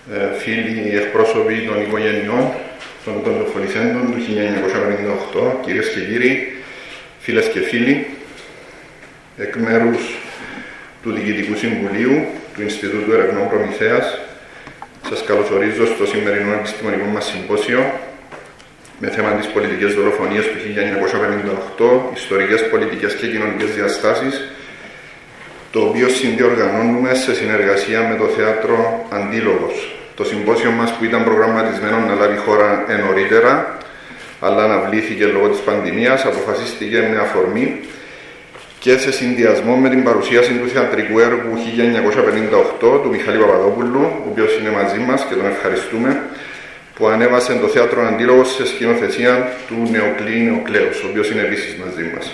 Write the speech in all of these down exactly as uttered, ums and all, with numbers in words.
φίλοι εκπρόσωποι των οικογενειών των κοντοφολισέντων του χίλια εννιακόσια πενήντα οκτώ, κυρίες και κύριοι, φίλες και φίλοι, εκ μέρους του Διοικητικού Συμβουλίου του Ινστιτούτου Ερευνών Προμηθέας, σας καλωσορίζω στο σημερινό επιστημονικό μας συμπόσιο με θέμα τις πολιτικές δολοφονίες του χίλια εννιακόσια πενήντα οκτώ, ιστορικές, πολιτικές και κοινωνικές διαστάσεις, το οποίο συνδιοργανώνουμε σε συνεργασία με το Θέατρο Αντίλογος. Το συμπόσιο μας, που ήταν προγραμματισμένο να λάβει χώρα νωρίτερα, αλλά αναβλήθηκε λόγω της πανδημίας, αποφασίστηκε με αφορμή και σε συνδυασμό με την παρουσίαση του θεατρικού έργου χίλια εννιακόσια πενήντα οκτώ του Μιχάλη Παπαδόπουλου, ο οποίος είναι μαζί μας και τον ευχαριστούμε, που ανέβασε το Θέατρο Αντίλογος σε σκηνοθεσία του Νεοκλή Νεοκλέους, ο οποίος είναι επίσης μαζί μας.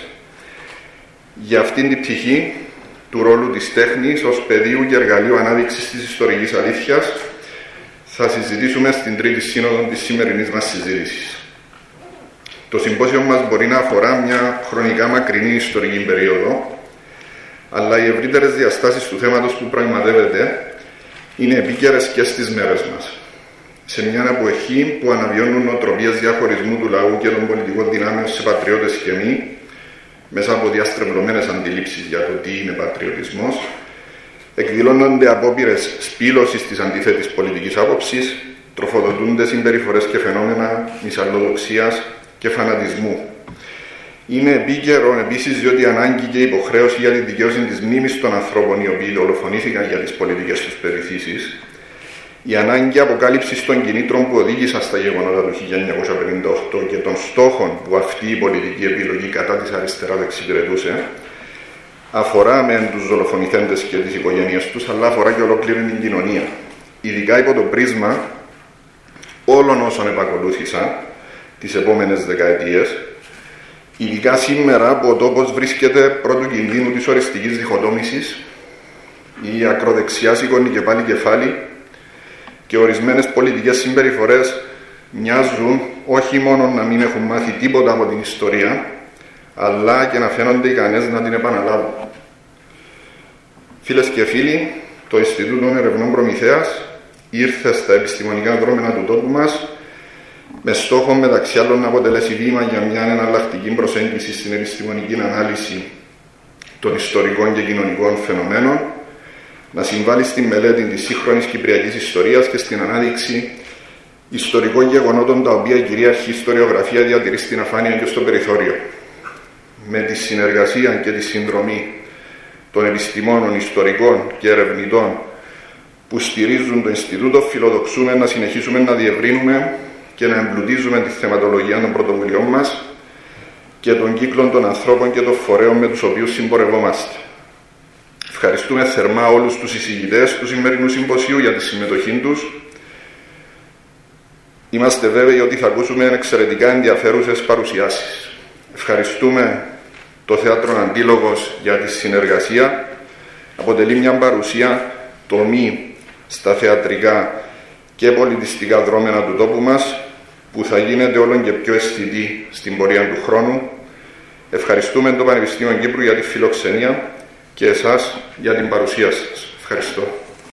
Για αυτήν την πτυχή του ρόλου της τέχνης ως πεδίου και εργαλείου ανάδειξης της ιστορικής αλήθειας θα συζητήσουμε στην τρίτη σύνοδο της σημερινής μας συζήτησης. Το συμπόσιο μας μπορεί να αφορά μια χρονικά μακρινή ιστορική περίοδο, αλλά οι ευρύτερες διαστάσεις του θέματος που πραγματεύεται είναι επίκαιρες και στις μέρες μας. Σε μια εποχή που αναβιώνουν νοοτροπίες διαχωρισμού του λαού και των πολιτικών δυνάμεων σε πατριώτες και μη, μέσα από διαστρεβλωμένες αντιλήψεις για το τι είναι πατριωτισμός, εκδηλώνονται απόπειρες σπήλωσης της αντίθετης πολιτικής άποψης, τροφοδοτούνται συμπεριφορές και φαινόμενα μυσαλλοδοξίας και φανατισμού. Είναι επίκαιρο επίσης διότι η ανάγκη και η υποχρέωση για τη δικαίωση της μνήμης των ανθρώπων οι οποίοι δολοφονήθηκαν για τις πολιτικές τους πεποιθήσεις, η ανάγκη αποκάλυψης των κινήτρων που οδήγησαν στα γεγονότα του χίλια εννιακόσια πενήντα οκτώ και των στόχων που αυτή η πολιτική επιλογή κατά της αριστεράς εξυπηρετούσε, αφορά με τους δολοφονηθέντες και τις οικογένειες τους, αλλά αφορά και ολόκληρη την κοινωνία. Ειδικά υπό το πρίσμα όλων όσων επακολούθησαν τις επόμενες δεκαετίες, ειδικά σήμερα που ο τόπος βρίσκεται πρώτου κινδύνου της οριστικής διχοτόμησης, η ακροδεξιά σηκώνει και πάλι κεφάλι και ορισμένες πολιτικές συμπεριφορές μοιάζουν όχι μόνο να μην έχουν μάθει τίποτα από την ιστορία, αλλά και να φαίνονται ικανές να την επαναλάβουν. Φίλες και φίλοι, το Ινστιτούτο Ερευνών Προμηθέας ήρθε στα επιστημονικά δρόμενα του τόπου μας με στόχο μεταξύ άλλων να αποτελέσει βήμα για μια εναλλακτική προσέγγιση στην επιστημονική ανάλυση των ιστορικών και κοινωνικών φαινομένων, να συμβάλλει στη μελέτη της σύγχρονης κυπριακής ιστορίας και στην ανάδειξη ιστορικών γεγονότων τα οποία η κυρίαρχη ιστοριογραφία διατηρεί στην αφάνεια και στο περιθώριο. Με τη συνεργασία και τη συνδρομή των επιστημόνων, ιστορικών και ερευνητών που στηρίζουν το Ινστιτούτο, φιλοδοξούμε να συνεχίσουμε να διευρύνουμε και να εμπλουτίζουμε τη θεματολογία των πρωτοβουλειών μας και των κύκλων των ανθρώπων και των φορέων με τους οποίους συμπορευόμαστε. Ευχαριστούμε θερμά όλους τους εισηγητές του σημερινού συμποσίου για τη συμμετοχή τους. Είμαστε βέβαιοι ότι θα ακούσουμε εξαιρετικά ενδιαφέρουσες παρουσιάσεις. Ευχαριστούμε το Θέατρο Αντίλογος για τη συνεργασία. Αποτελεί μια παρουσία τομή στα θεατρικά και πολιτιστικά δρόμενα του τόπου μας, που θα γίνεται όλο και πιο αισθητή στην πορεία του χρόνου. Ευχαριστούμε το Πανεπιστήμιο Κύπρου για τη φιλοξενία και εσάς για την παρουσία σας. Ευχαριστώ.